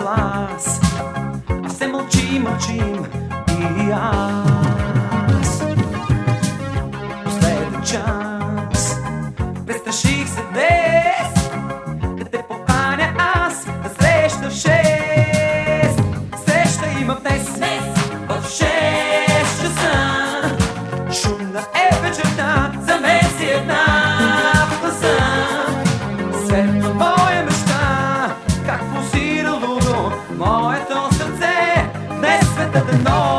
глас, а все мълчим и аз. Последен час, престраших се днес да те поканя аз да среща в 6. Среща има днес в 6 часа. Шумна е вечерта, за мен си една в гласа. Светла моя мечта, как пулсира лудо моето сърце. Днес светът е нов.